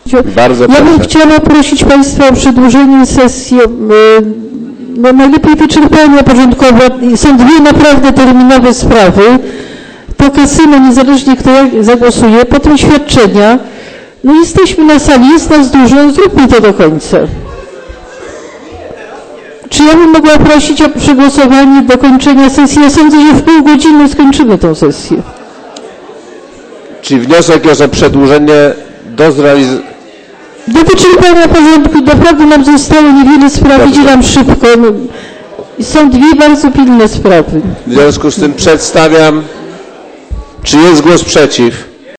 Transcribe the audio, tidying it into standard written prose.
Bardzo ja bym chciała prosić Państwa o przedłużenie sesji, no najlepiej wyczerpania porządkowo. Są dwie naprawdę terminowe sprawy. To kasyno, niezależnie kto jak zagłosuje, potem świadczenia. No jesteśmy na sali, jest nas dużo, zróbmy to do końca. Czy ja bym mogła prosić o przegłosowanie do kończenia sesji? Ja sądzę, że w pół godziny skończymy tę sesję. Czyli wniosek jest o przedłużenie do zrealizowania. Do wyczerpania porządku naprawdę nam zostało niewiele spraw, idzie nam szybko. No, są dwie bardzo pilne sprawy. W związku z tym przedstawiam, czy jest głos przeciw?